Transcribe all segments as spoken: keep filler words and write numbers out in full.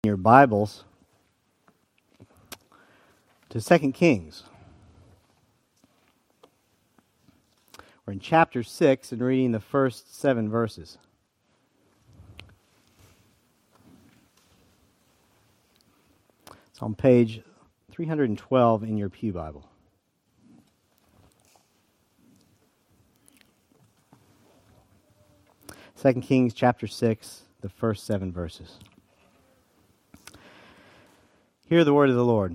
Your Bibles to Second Kings. We're in chapter six and reading the first seven verses. It's on page three hundred twelve in your Pew Bible. Second Kings chapter six, the first seven verses. Hear the word of the Lord.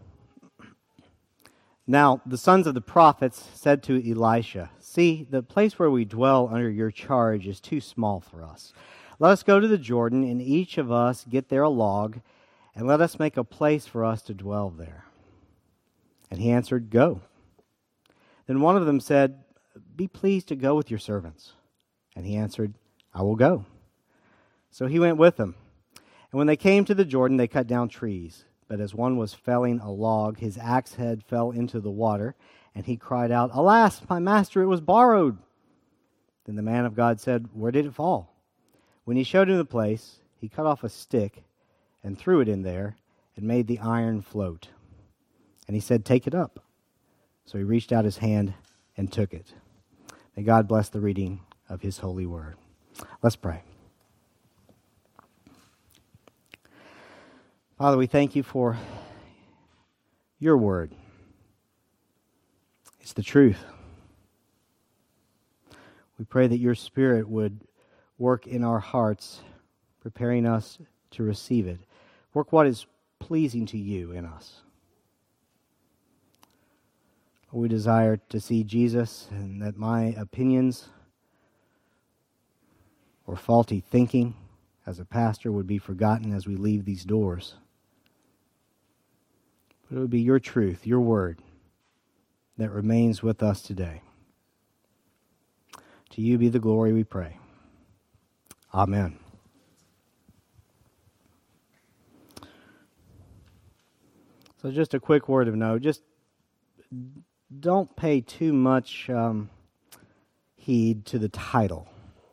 Now the sons of the prophets said to Elisha, "See, the place where we dwell under your charge is too small for us. Let us go to the Jordan, and each of us get there a log, and let us make a place for us to dwell there." And he answered, "Go." Then one of them said, "Be pleased to go with your servants." And he answered, "I will go." So he went with them. And when they came to the Jordan, they cut down trees. But as one was felling a log, his axe head fell into the water, and he cried out, "Alas, my master, it was borrowed." Then the man of God said, "Where did it fall?" When he showed him the place, he cut off a stick and threw it in there and made the iron float. And he said, "Take it up." So he reached out his hand and took it. May God bless the reading of his holy word. Let's pray. Father, we thank you for your word. It's the truth. We pray that your Spirit would work in our hearts, preparing us to receive it. Work what is pleasing to you in us. We desire to see Jesus, and that my opinions or faulty thinking as a pastor would be forgotten as we leave these doors. But it would be your truth, your word, that remains with us today. To you be the glory, we pray. Amen. So just a quick word of note. Just don't pay too much um, heed to the title.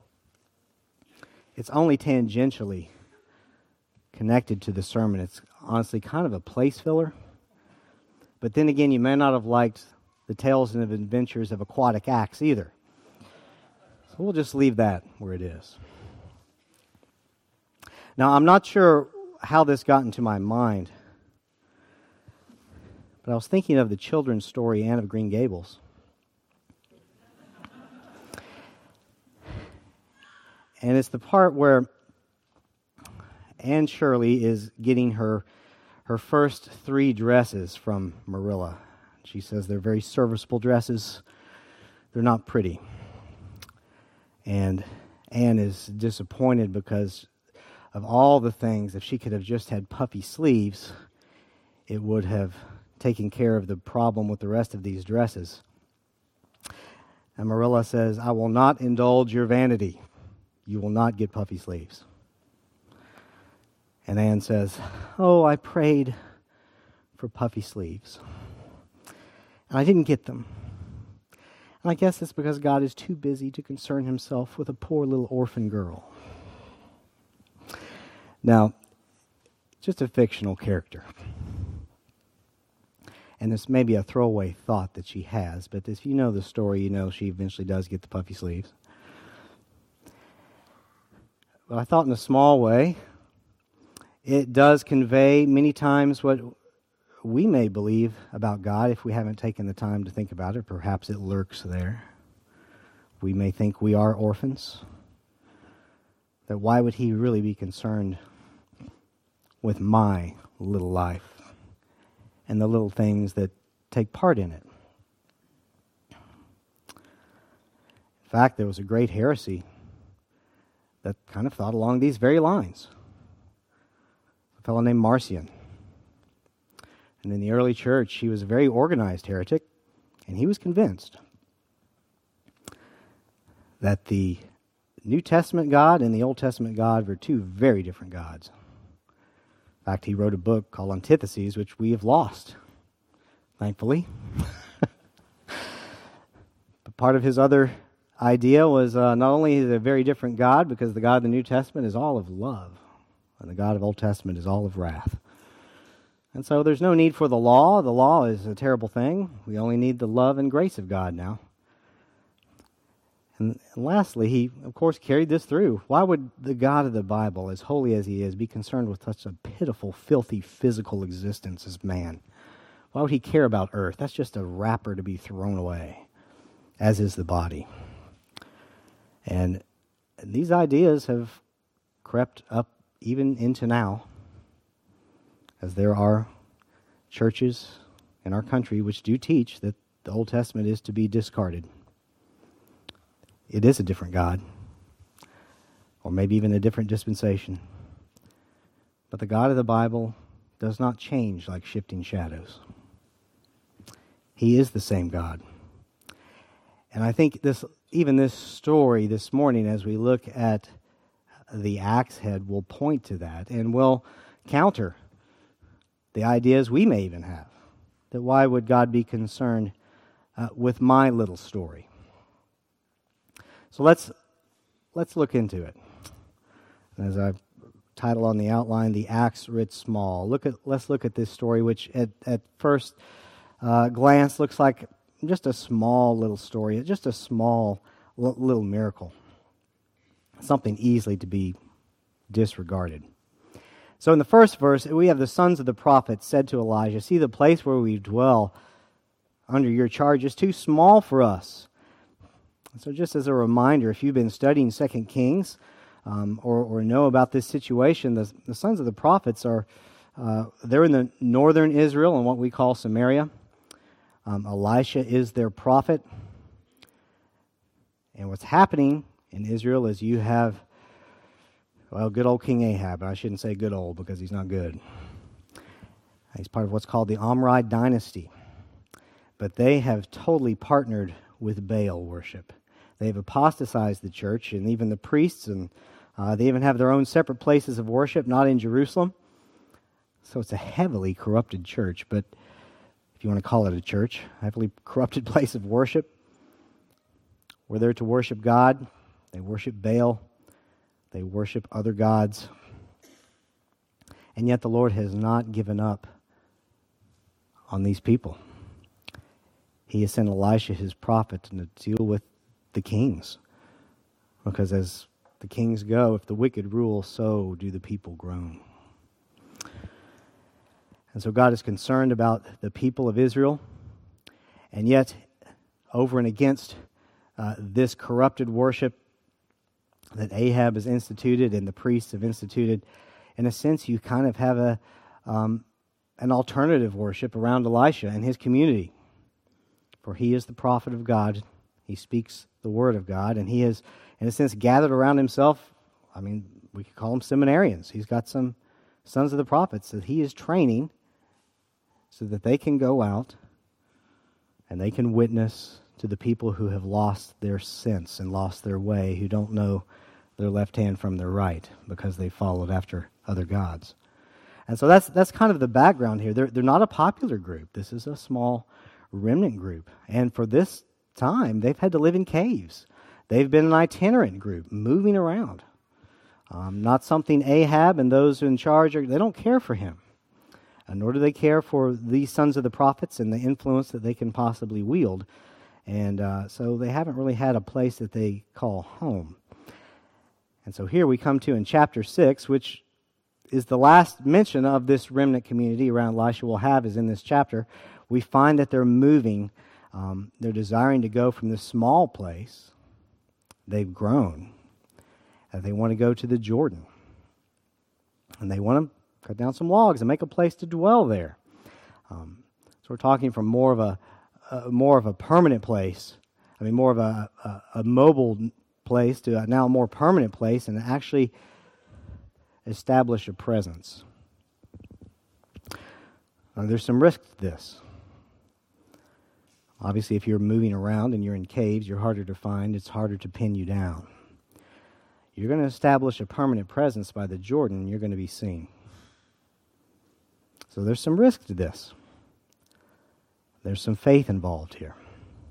It's only tangentially connected to the sermon. It's honestly kind of a place filler. But then again, you may not have liked the tales and adventures of Aquatic Axe either. So we'll just leave that where it is. Now, I'm not sure how this got into my mind, but I was thinking of the children's story, Anne of Green Gables. And it's the part where Anne Shirley is getting her her first three dresses from Marilla. She says they're very serviceable dresses. They're not pretty. And Anne is disappointed because of all the things, if she could have just had puffy sleeves, it would have taken care of the problem with the rest of these dresses. And Marilla says, "I will not indulge your vanity. You will not get puffy sleeves." And Anne says, "Oh, I prayed for puffy sleeves, and I didn't get them. And I guess it's because God is too busy to concern himself with a poor little orphan girl." Now, just a fictional character. And this may be a throwaway thought that she has, but if you know the story, you know she eventually does get the puffy sleeves. But I thought in a small way, it does convey many times what we may believe about God if we haven't taken the time to think about it. Perhaps it lurks there. We may think we are orphans. That why would he really be concerned with my little life and the little things that take part in it? In fact, there was a great heresy that kind of thought along these very lines. A fellow named Marcion. And in the early church, he was a very organized heretic, and he was convinced that the New Testament God and the Old Testament God were two very different gods. In fact, he wrote a book called Antitheses, which we have lost, thankfully. But part of his other idea was uh, not only is it a very different God, because the God of the New Testament is all of love, And the God of Old Testament is all of wrath. And so there's no need for the law. The law is a terrible thing. We only need the love and grace of God now. And, and lastly, he, of course, carried this through. Why would the God of the Bible, as holy as he is, be concerned with such a pitiful, filthy, physical existence as man? Why would he care about earth? That's just a wrapper to be thrown away, as is the body. And these ideas have crept up even into now, as there are churches in our country which do teach that the Old Testament is to be discarded. It is a different God, or maybe even a different dispensation. But the God of the Bible does not change like shifting shadows. He is the same God. And I think this, even this story this morning, as we look at the axe head, will point to that and will counter the ideas we may even have. That why would God be concerned uh, with my little story? So let's let's look into it. As I title on the outline, "The Axe Writ Small." Look at let's look at this story, which at at first uh, glance looks like just a small little story, just a small l- little miracle, something easily to be disregarded. So in the first verse, we have the sons of the prophets said to Elijah, "See, the place where we dwell under your charge is too small for us." So just as a reminder, if you've been studying Second Kings um, or, or know about this situation, the, the sons of the prophets are, uh, they're in the northern Israel in what we call Samaria. Um, Elisha is their prophet. And what's happening in Israel is you have, well, good old King Ahab. I shouldn't say good old because he's not good. He's part of what's called the Omride dynasty. But they have totally partnered with Baal worship. They've apostatized the church and even the priests, and uh, they even have their own separate places of worship, not in Jerusalem. So it's a heavily corrupted church, but if you want to call it a church, a heavily corrupted place of worship. We're there to worship God. They worship Baal. They worship other gods. And yet the Lord has not given up on these people. He has sent Elisha, his prophet, to deal with the kings. Because as the kings go, if the wicked rule, so do the people groan. And so God is concerned about the people of Israel. And yet, over and against uh, this corrupted worship that Ahab has instituted and the priests have instituted, in a sense, you kind of have a um, an alternative worship around Elisha and his community. For he is the prophet of God. He speaks the word of God, and he has, in a sense, gathered around himself, I mean, we could call them seminarians. He's got some sons of the prophets that he is training so that they can go out and they can witness to the people who have lost their sense and lost their way, who don't know their left hand from their right because they followed after other gods. And so that's that's kind of the background here. They're, they're not a popular group. This is a small remnant group. And for this time, they've had to live in caves. They've been an itinerant group, moving around. Um, not something Ahab and those in charge, are, they don't care for him. And nor do they care for these sons of the prophets and the influence that they can possibly wield. And uh, so they haven't really had a place that they call home. And so here we come to in chapter six, which is the last mention of this remnant community around Elisha will have is in this chapter. We find that they're moving. Um, they're desiring to go from this small place. They've grown. And they want to go to the Jordan. And they want to cut down some logs and make a place to dwell there. Um, so we're talking from more of a uh, more of a permanent place. I mean, more of a, a, a mobile place to a now more permanent place, and actually establish a presence. Uh, there's some risk to this. Obviously, if you're moving around and you're in caves, you're harder to find. It's harder to pin you down. You're going to establish a permanent presence by the Jordan, and you're going to be seen. So there's some risk to this. There's some faith involved here.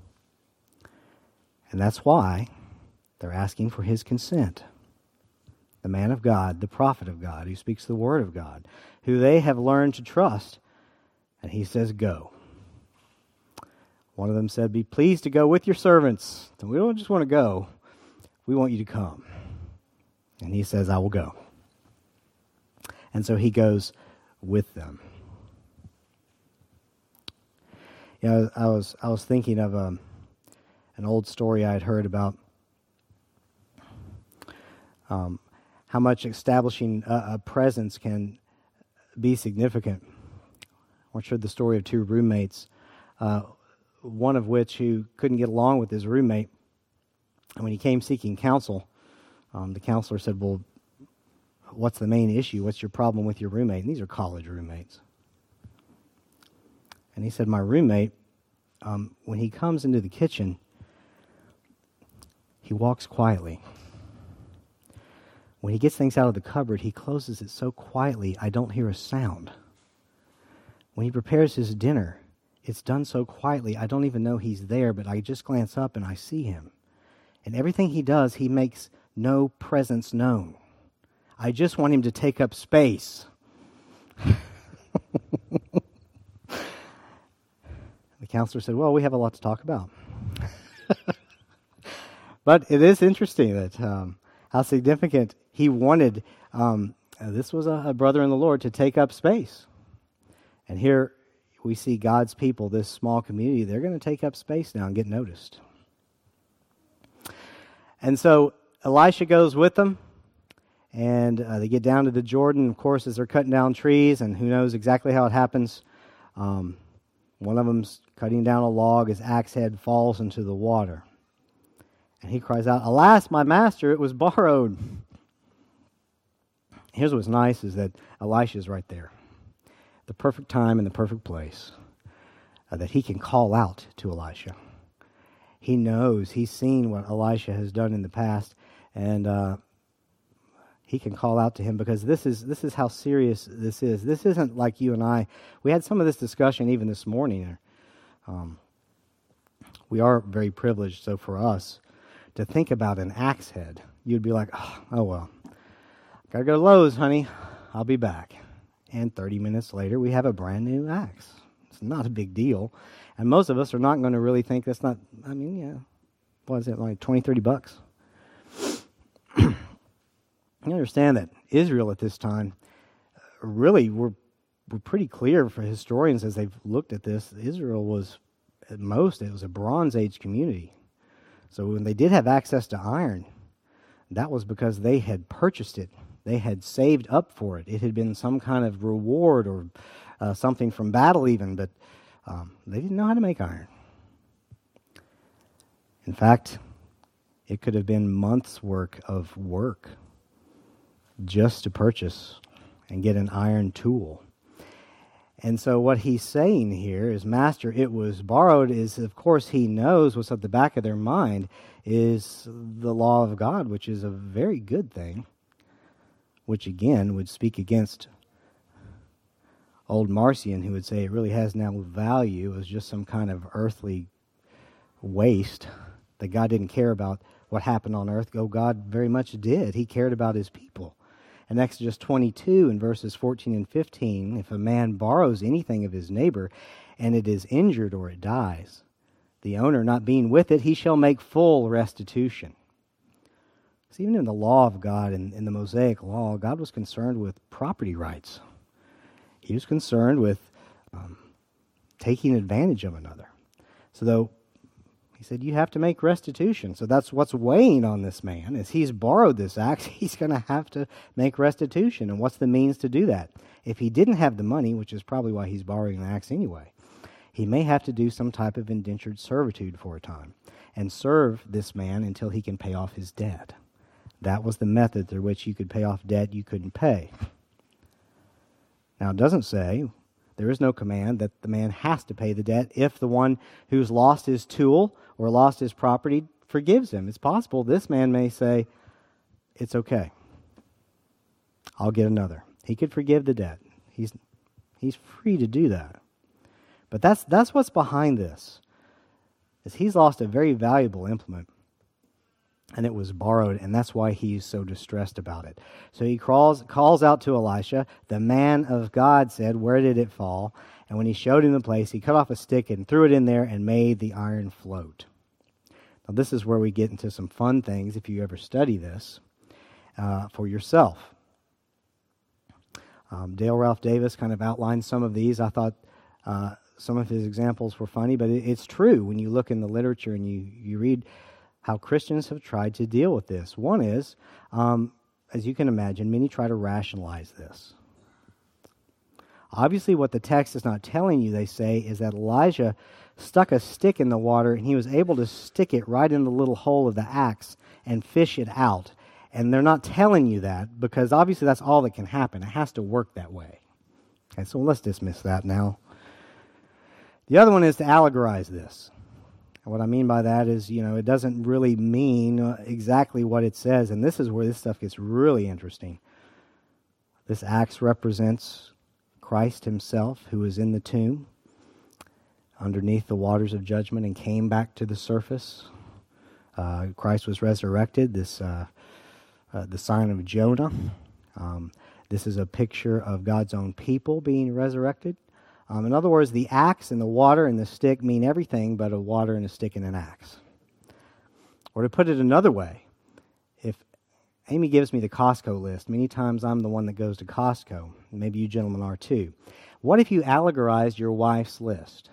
And that's why they're asking for his consent. the man of God, the prophet of God, who speaks the word of God, who they have learned to trust. And he says, go. One of them said, be pleased to go with your servants. So we don't just want to go. We want you to come. And he says, I will go. And so he goes with them. You know, I was I was thinking of a, an old story I had heard about um, how much establishing a, a presence can be significant. I shared the story of two roommates, uh, one of which who couldn't get along with his roommate. And when he came seeking counsel, um, the counselor said, well, what's the main issue? What's your problem with your roommate? And these are college roommates. And he said, my roommate, um, when he comes into the kitchen, he walks quietly. When he gets things out of the cupboard, he closes it so quietly I don't hear a sound. When he prepares his dinner, it's done so quietly I don't even know he's there, but I just glance up and I see him. And everything he does, he makes no presence known. I just want him to take up space. The counselor said, well, we have a lot to talk about. But it is interesting that um, how significant he wanted, um, uh, this was a, a brother in the Lord, to take up space. And here we see God's people, this small community, they're going to take up space now and get noticed. And so Elisha goes with them, and uh, they get down to the Jordan, of course, as they're cutting down trees, and who knows exactly how it happens. Um, one of them's cutting down a log, his axe head falls into the water. And he cries out, alas, my master, it was borrowed. Here's what's nice is that Elisha's right there. The perfect time and the perfect place. Uh, that he can call out to Elisha. He knows, he's seen what Elisha has done in the past, and uh, he can call out to him because this is this is how serious this is. This isn't like you and I. We had some of this discussion even this morning. Um, we are very privileged, so for us, to think about an axe head, you'd be like, oh, oh well, gotta go to Lowe's, honey. I'll be back. And thirty minutes later, we have a brand new axe. It's not a big deal. And most of us are not going to really think that's not, I mean, yeah, what is it, like twenty, thirty bucks? You understand that Israel at this time, really, we're, we're pretty clear for historians as they've looked at this, Israel was, at most, it was a Bronze Age community. So when they did have access to iron, that was because they had purchased it. They had saved up for it. It had been some kind of reward or uh, something from battle even, but um, they didn't know how to make iron. In fact, it could have been months' work of work just to purchase and get an iron tool. And so what he's saying here is, Master, it was borrowed, is, of course, he knows what's at the back of their mind is the law of God, which is a very good thing, which, again, would speak against old Marcion, who would say it really has no value as just some kind of earthly waste, that God didn't care about what happened on earth. Oh, God very much did. He cared about his people. In Exodus twenty-two, in verses fourteen and fifteen, if a man borrows anything of his neighbor, and it is injured or it dies, the owner not being with it, he shall make full restitution. So even in the law of God, in, in the Mosaic law, God was concerned with property rights. He was concerned with um, taking advantage of another. So though he said, you have to make restitution. So that's what's weighing on this man. Is he's borrowed this axe, he's going to have to make restitution. And what's the means to do that? If he didn't have the money, which is probably why he's borrowing the axe anyway, he may have to do some type of indentured servitude for a time and serve this man until he can pay off his debt. That was the method through which you could pay off debt you couldn't pay. Now, it doesn't say, there is no command that the man has to pay the debt if the one who's lost his tool or lost his property forgives him. It's possible this man may say, it's okay. I'll get another. He could forgive the debt. He's he's free to do that. But that's that's what's behind this. Is he's lost a very valuable implement. and it was borrowed, and that's why he's so distressed about it. So he calls, calls out to Elisha. The man of God said, "Where did it fall?" And when he showed him the place, he cut off a stick and threw it in there and made the iron float. Now this is where we get into some fun things if you ever study this uh, for yourself. Um, Dale Ralph Davis kind of outlined some of these. I thought uh, some of his examples were funny, but it, it's true when you look in the literature and you, you read how Christians have tried to deal with this. One is, um, as you can imagine, many try to rationalize this. Obviously, what the text is not telling you, they say, is that Elijah stuck a stick in the water and he was able to stick it right in the little hole of the axe and fish it out. And they're not telling you that because obviously that's all that can happen. It has to work that way. Okay, so let's dismiss that now. The other one is to allegorize this. And what I mean by that is, you know, it doesn't really mean exactly what it says. And this is where this stuff gets really interesting. This axe represents Christ himself, who was in the tomb underneath the waters of judgment and came back to the surface. Uh, Christ was resurrected. This, uh, uh, the sign of Jonah. Um, this is a picture of God's own people being resurrected. Um, in other words, the axe and the water and the stick mean everything but a water and a stick and an axe. Or to put it another way, if Amy gives me the Costco list, many times I'm the one that goes to Costco. Maybe you gentlemen are too. What if you allegorized your wife's list?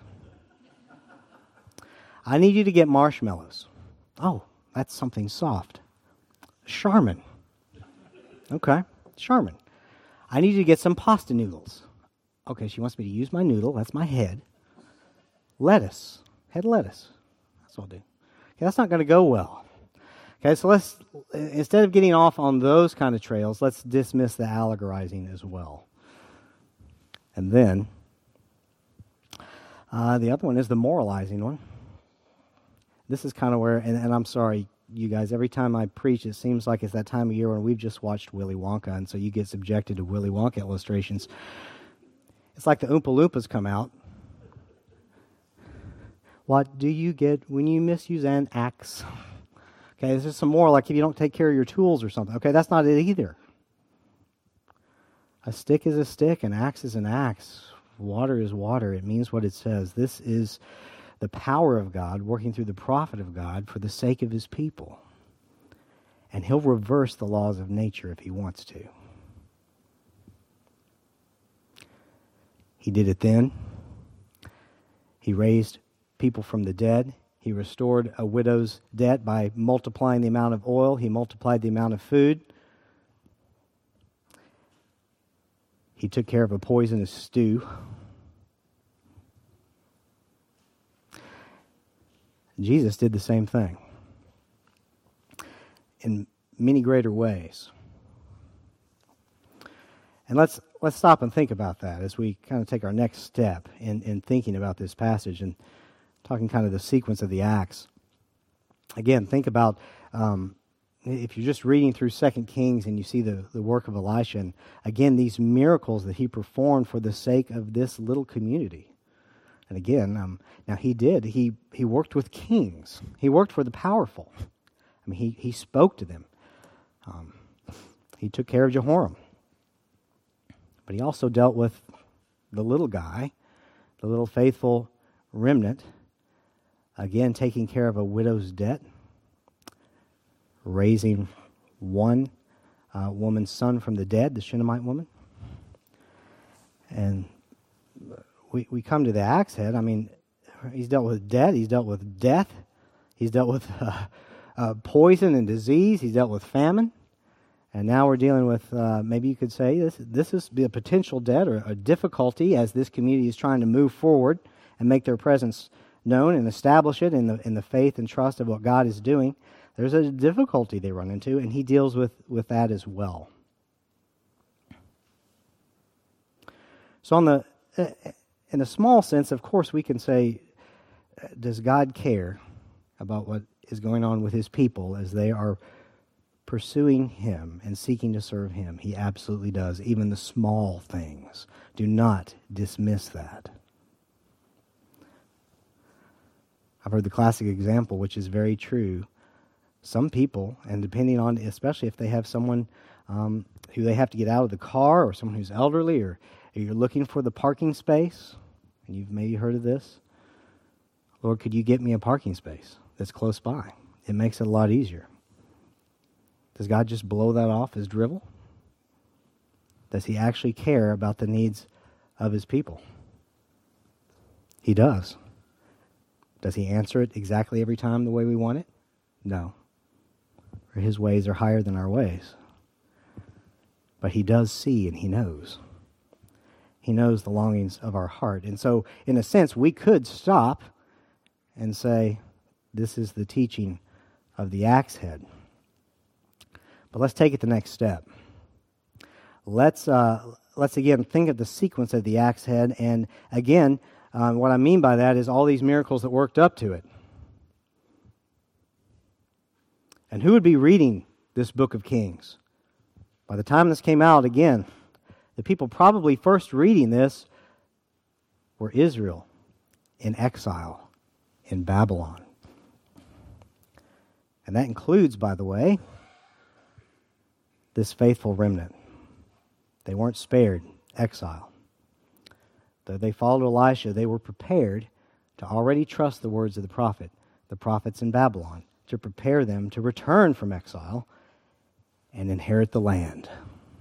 I need you to get marshmallows. Oh, that's something soft. Charmin. Okay, Charmin. I need you to get some pasta noodles. Okay, she wants me to use my noodle. That's my head. Lettuce. Head lettuce. That's what I'll do. Okay, that's not going to go well. Okay, so let's, instead of getting off on those kind of trails, let's dismiss the allegorizing as well. And then, uh, the other one is the moralizing one. This is kind of where, and, and I'm sorry, you guys, every time I preach, it seems like it's that time of year when we've just watched Willy Wonka, and so you get subjected to Willy Wonka illustrations. It's like the Oompa Loompas come out. What do you get when you misuse an axe? Okay, this is some more like if you don't take care of your tools or something. Okay, that's not it either. A stick is a stick, an axe is an axe. Water is water. It means what it says. This is the power of God working through the prophet of God for the sake of his people. And he'll reverse the laws of nature if he wants to. He did it then. He raised people from the dead. He restored a widow's debt by multiplying the amount of oil. He multiplied the amount of food. He took care of a poisonous stew. Jesus did the same thing in many greater ways. And let's let's stop and think about that as we kind of take our next step in, in thinking about this passage and talking kind of the sequence of the acts. Again, think about um, if you're just reading through Second Kings and you see the, the work of Elisha, and again, these miracles that he performed for the sake of this little community. And again, um, now he did. He he worked with kings. He worked for the powerful. I mean, he, he spoke to them. Um, he took care of Jehoram. But he also dealt with the little guy, the little faithful remnant. Again, taking care of a widow's debt. Raising one uh, woman's son from the dead, the Shunammite woman. And we we come to the axe head. I mean, he's dealt with debt. He's dealt with death. He's dealt with uh, uh, poison and disease. He's dealt with famine. And now we're dealing with, uh, maybe you could say, this this is a potential debt or a difficulty as this community is trying to move forward and make their presence known and establish it in the in the faith and trust of what God is doing. There's a difficulty they run into, and he deals with, with that as well. So on the in a small sense, of course, we can say, does God care about what is going on with his people as they are pursuing him and seeking to serve him? He absolutely does. Even the small things. Do not dismiss that. I've heard the classic example, which is very true. some people, and depending on, especially if they have someone um, who they have to get out of the car, or someone who's elderly, or, or you're looking for the parking space, and you've maybe heard of this, Lord, could you get me a parking space that's close by? It makes it a lot easier. Does God just blow that off as drivel? Does he actually care about the needs of his people? He does. Does he answer it exactly every time the way we want it? No. For his ways are higher than our ways. But he does see and he knows. He knows the longings of our heart. And so, in a sense, we could stop and say, this is the teaching of the axe head. But let's take it the next step. Let's uh, let's again think of the sequence of the axe head. And again, uh, what I mean by that is all these miracles that worked up to it. And who would be reading this book of Kings? By the time this came out, again, the people probably first reading this were Israel in exile in Babylon. And that includes, by the way, this faithful remnant. They weren't spared exile. Though they followed Elisha, they were prepared to already trust the words of the prophet, the prophets in Babylon, to prepare them to return from exile and inherit the land.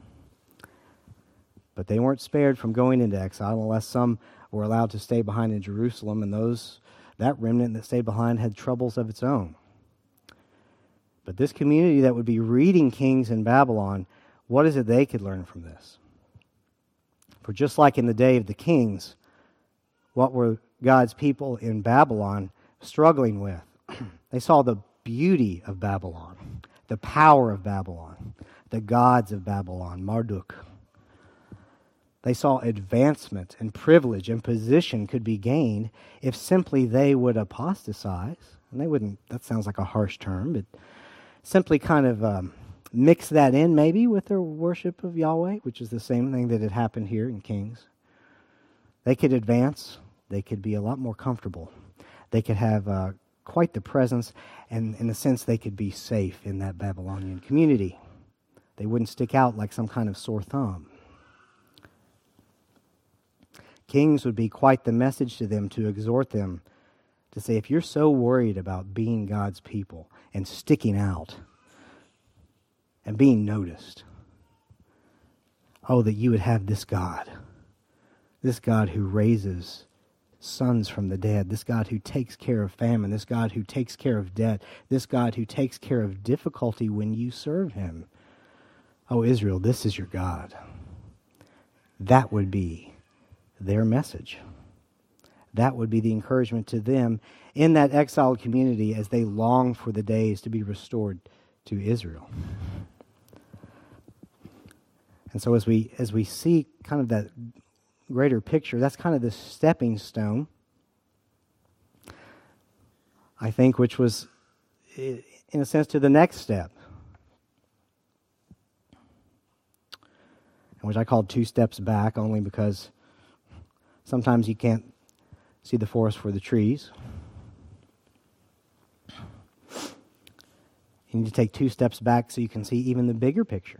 But they weren't spared from going into exile unless some were allowed to stay behind in Jerusalem, and those that remnant that stayed behind had troubles of its own. But this community that would be reading Kings in Babylon, what is it they could learn from this? For just like in the day of the kings, what were God's people in Babylon struggling with? They saw the beauty of Babylon, the power of Babylon, the gods of Babylon, Marduk. They saw advancement and privilege and position could be gained if simply they would apostatize. And they wouldn't, that sounds like a harsh term, but simply kind of um, mix that in maybe with their worship of Yahweh, which is the same thing that had happened here in Kings. They could advance. They could be a lot more comfortable. They could have uh, quite the presence, and in a sense they could be safe in that Babylonian community. They wouldn't stick out like some kind of sore thumb. Kings would be quite the message to them to exhort them to say, if you're so worried about being God's people and sticking out and being noticed, oh, that you would have this God, this God who raises sons from the dead, this God who takes care of famine, this God who takes care of debt, this God who takes care of difficulty when you serve him. Oh, Israel, this is your God. That would be their message. That would be the encouragement to them in that exiled community as they long for the days to be restored to Israel. And so as we as we see kind of that greater picture, that's kind of the stepping stone, I think, which was, in a sense, to the next step, which I called two steps back, only because sometimes you can't see the forest for the trees. You need to take two steps back so you can see even the bigger picture.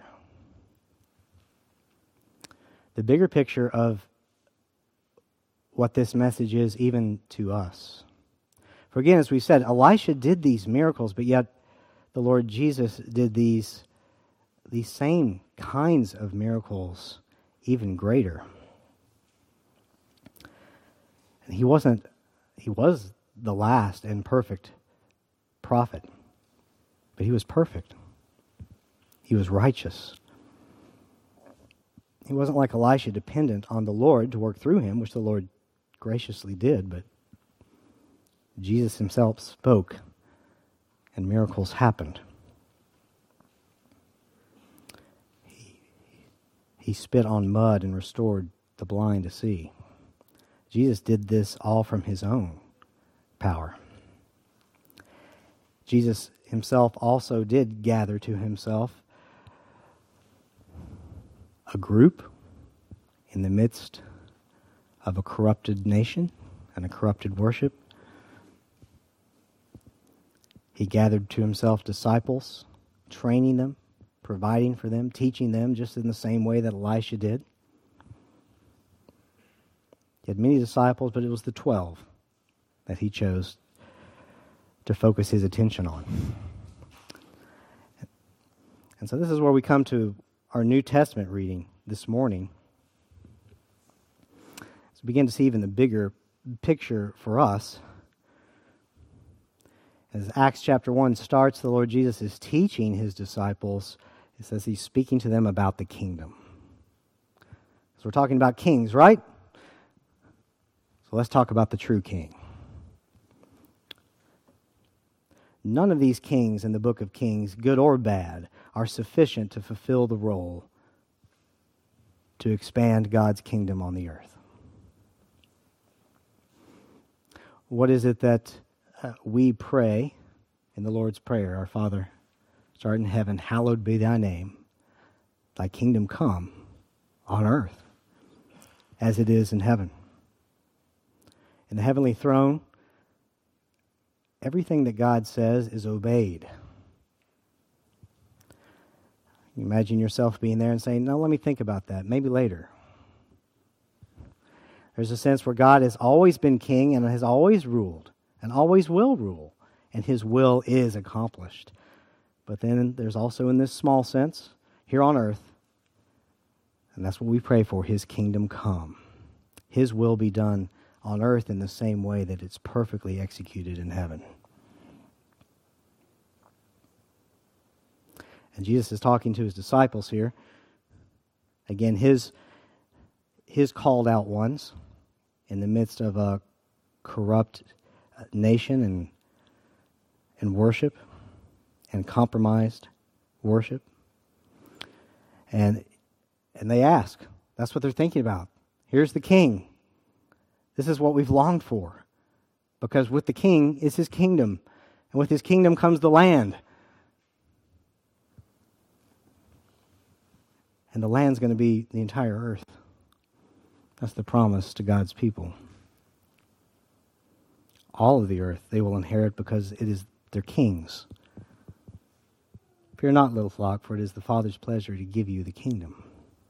The bigger picture of what this message is even to us. For again, as we said, Elisha did these miracles, but yet the Lord Jesus did these, these same kinds of miracles even greater. And he wasn't, he was the last and perfect prophet, but he was perfect. He was righteous. He wasn't like Elisha, dependent on the Lord to work through him, which the Lord graciously did, but Jesus himself spoke, and miracles happened. He, he spit on mud and restored the blind to see. Jesus did this all from his own power. Jesus himself also did gather to himself a group in the midst of a corrupted nation and a corrupted worship. He gathered to himself disciples, training them, providing for them, teaching them just in the same way that Elisha did. He had many disciples, but it was the twelve that he chose to focus his attention on. And so this is where we come to our New Testament reading this morning. So we begin to see even the bigger picture for us. As Acts chapter one starts, the Lord Jesus is teaching his disciples. It says he's speaking to them about the kingdom. So we're talking about kings, right? So let's talk about the true king. None of these kings in the book of Kings, good or bad, are sufficient to fulfill the role to expand God's kingdom on the earth. What is it that uh, we pray in the Lord's Prayer? Our Father, which art in heaven, hallowed be thy name. Thy kingdom come on earth as it is in heaven. In the heavenly throne, everything that God says is obeyed. You imagine yourself being there and saying, no, let me think about that, maybe later. There's a sense where God has always been king and has always ruled and always will rule, and his will is accomplished. But then there's also in this small sense, here on earth, and that's what we pray for, his kingdom come. His will be done on earth in the same way that it's perfectly executed in heaven. And Jesus is talking to his disciples here. Again, his, his called out ones in the midst of a corrupt nation and, and worship and compromised worship. And, and they ask, that's what they're thinking about. Here's the king. This is what we've longed for. Because with the king is his kingdom. And with his kingdom comes the land. And the land's going to be the entire earth. That's the promise to God's people. All of the earth they will inherit because it is their king's. Fear not, little flock, for it is the Father's pleasure to give you the kingdom.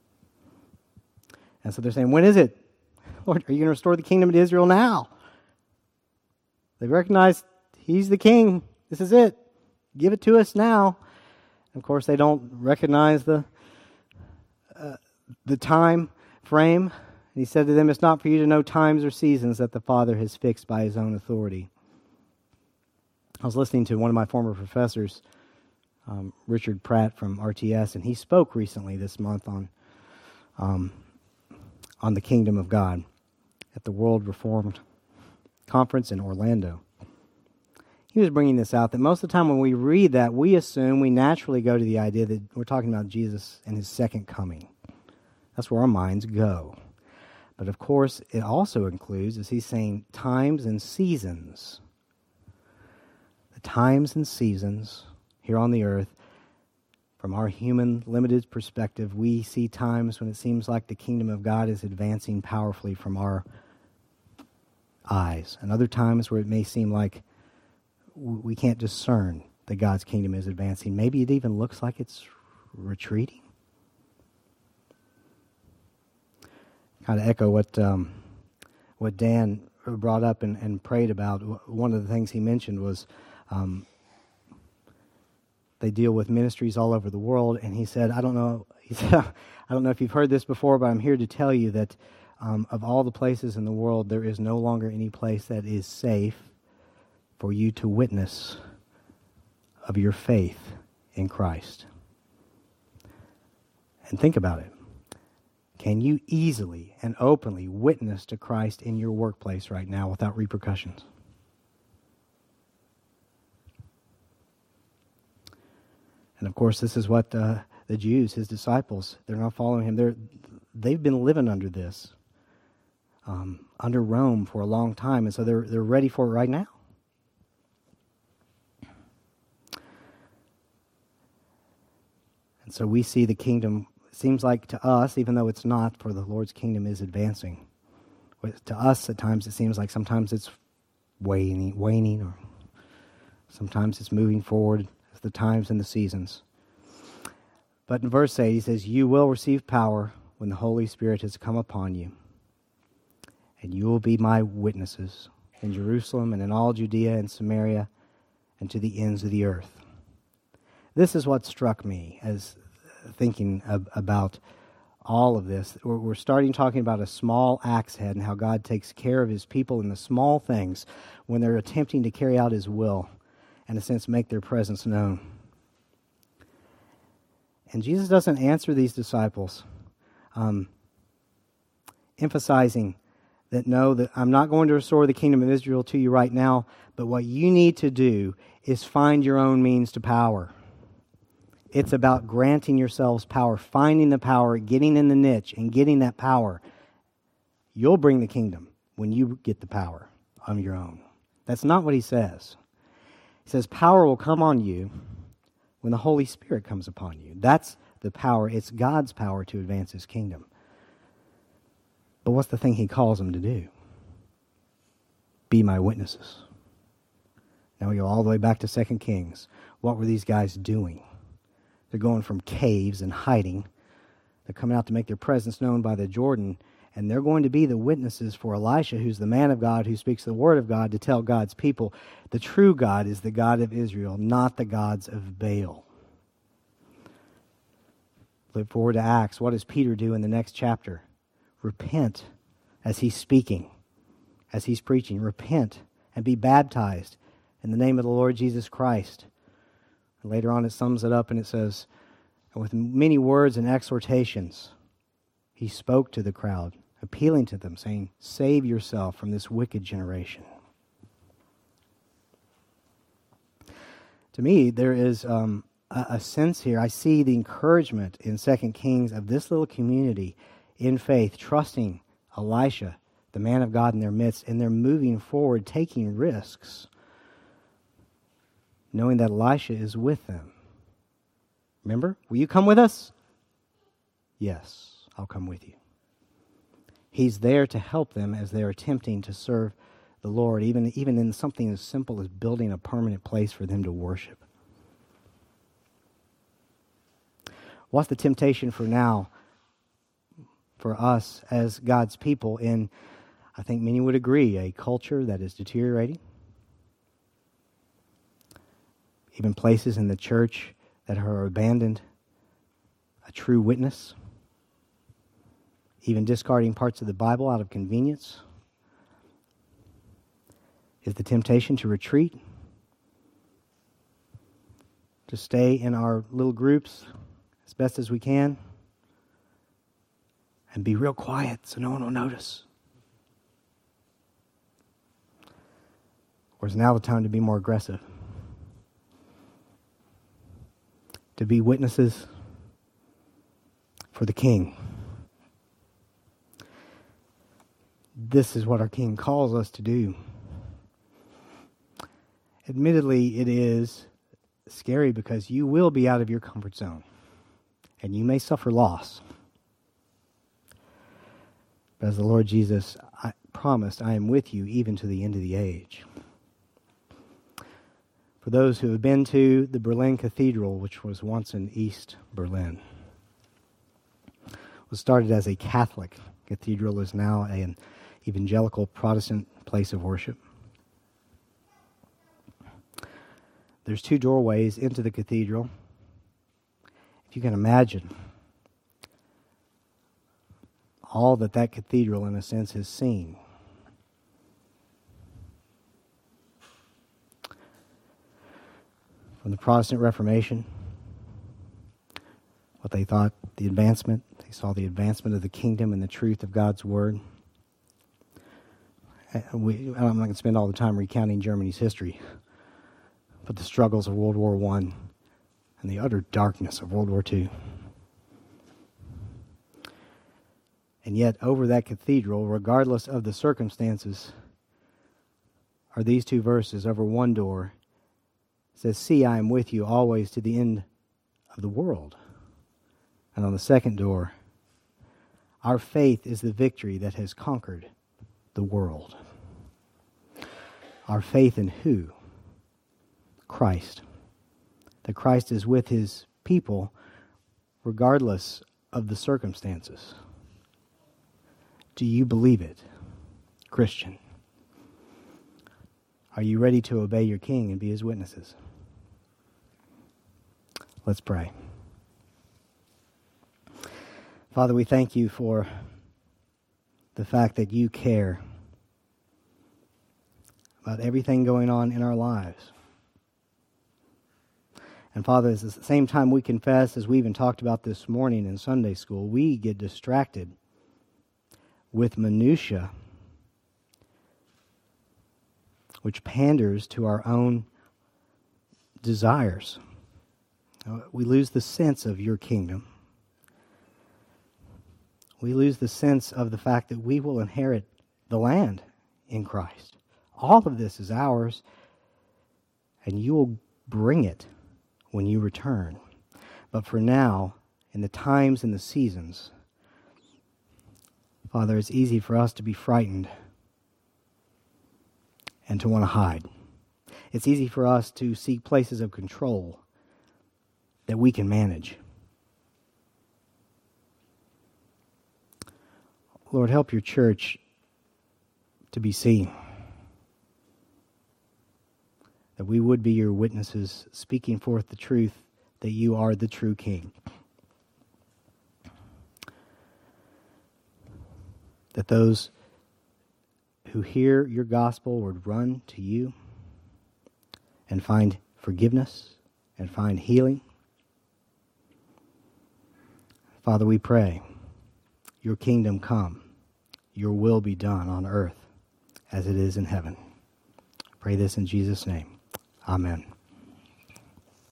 And so they're saying, when is it? Lord, are you going to restore the kingdom to Israel now? They recognize he's the king. This is it. Give it to us now. And of course, they don't recognize the uh, the time frame. And he said to them, it's not for you to know times or seasons that the Father has fixed by his own authority. I was listening to one of my former professors, um, Richard Pratt from R T S, and he spoke recently this month on um, on the kingdom of God at the World Reformed Conference in Orlando. He was bringing this out that most of the time when we read that, we assume, we naturally go to the idea that we're talking about Jesus and his second coming. That's where our minds go. But of course, it also includes, as he's saying, times and seasons. The times and seasons here on the earth, from our human limited perspective, we see times when it seems like the kingdom of God is advancing powerfully from our eyes, and other times where it may seem like we can't discern that God's kingdom is advancing. Maybe it even looks like it's retreating. Kind of echo what um, what Dan brought up and, and prayed about. One of the things he mentioned was um, they deal with ministries all over the world, and he said, I don't know, he said, I don't know if you've heard this before, but I'm here to tell you that um, of all the places in the world, there is no longer any place that is safe for you to witness of your faith in Christ. And think about it. Can you easily and openly witness to Christ in your workplace right now without repercussions? And of course, this is what uh, the Jews, his disciples, they're not following him. They're, they've been living under this, um, under Rome for a long time, and so they're they're ready for it right now. And so we see the kingdom, it seems like to us, even though it's not, for the Lord's kingdom is advancing. To us, at times, it seems like sometimes it's waning, waning or Sometimes it's moving forward as the times and the seasons. But in verse eight, he says, you will receive power when the Holy Spirit has come upon you, and you will be my witnesses in Jerusalem and in all Judea and Samaria and to the ends of the earth. This is what struck me as thinking ab- about all of this. We're, we're starting talking about a small axe head and how God takes care of his people in the small things when they're attempting to carry out his will and, in a sense, make their presence known. And Jesus doesn't answer these disciples, um, emphasizing that no, that I'm not going to restore the kingdom of Israel to you right now, but what you need to do is find your own means to power. It's about granting yourselves power, finding the power, getting in the niche, and getting that power. You'll bring the kingdom when you get the power on your own. That's not what he says. He says power will come on you when the Holy Spirit comes upon you. That's the power. It's God's power to advance his kingdom. But what's the thing he calls them to do? Be my witnesses. Now we go all the way back to Second Kings. What were these guys doing? They're going from caves and hiding. They're coming out to make their presence known by the Jordan, and they're going to be the witnesses for Elisha, who's the man of God, who speaks the word of God to tell God's people, the true God is the God of Israel, not the gods of Baal. Flip forward to Acts. What does Peter do in the next chapter? Repent as he's speaking, as he's preaching. Repent and be baptized in the name of the Lord Jesus Christ. And later on it sums it up and it says, with many words and exhortations, he spoke to the crowd, appealing to them, saying, save yourself from this wicked generation. To me, there is um, a, a sense here. I see the encouragement in Second Kings of this little community in faith, trusting Elisha, the man of God in their midst, and they're moving forward, taking risks, knowing that Elisha is with them. Remember? Will you come with us? Yes, I'll come with you. He's there to help them as they're attempting to serve the Lord, even, even in something as simple as building a permanent place for them to worship. What's the temptation for now for us as God's people in, I think many would agree, a culture that is deteriorating? Even places in the church that are abandoned a true witness, even discarding parts of the Bible out of convenience. Is the temptation to retreat, to stay in our little groups as best as we can, and be real quiet so no one will notice? Or is now the time to be more aggressive? To be witnesses for the King. This is what our King calls us to do. Admittedly, it is scary because you will be out of your comfort zone and you may suffer loss. But as the Lord Jesus I promised, I am with you even to the end of the age. For those who have been to the Berlin Cathedral, which was once in East Berlin, was started as a Catholic cathedral, is now an evangelical Protestant place of worship. There's two doorways into the cathedral. If you can imagine all that that cathedral, in a sense, has seen. From the Protestant Reformation, what they thought the advancement, they saw the advancement of the kingdom and the truth of God's word. We, I'm not going to spend all the time recounting Germany's history, but the struggles of World War One and the utter darkness of World War Two. And yet, over that cathedral, regardless of the circumstances, are these two verses. Over one door, it says, "See, I am with you always to the end of the world." And on the second door, "Our faith is the victory that has conquered the world." Our faith in who? Christ. That Christ is with his people regardless of the circumstances. Do you believe it, Christian? Are you ready to obey your King and be his witnesses? Let's pray. Father, we thank you for the fact that you care about everything going on in our lives. And Father, at the same time we confess, as we even talked about this morning in Sunday school, we get distracted with minutia, which panders to our own desires. We lose the sense of your kingdom. We lose the sense of the fact that we will inherit the land in Christ. All of this is ours, and you will bring it when you return. But for now, in the times and the seasons, Father, it's easy for us to be frightened and to want to hide. It's easy for us to seek places of control that we can manage. Lord, help your church to be seen. That we would be your witnesses, speaking forth the truth that you are the true King. That those who hear your gospel would run to you and find forgiveness and find healing. Father, we pray, your kingdom come, your will be done on earth as it is in heaven. I pray this in Jesus' name. Amen.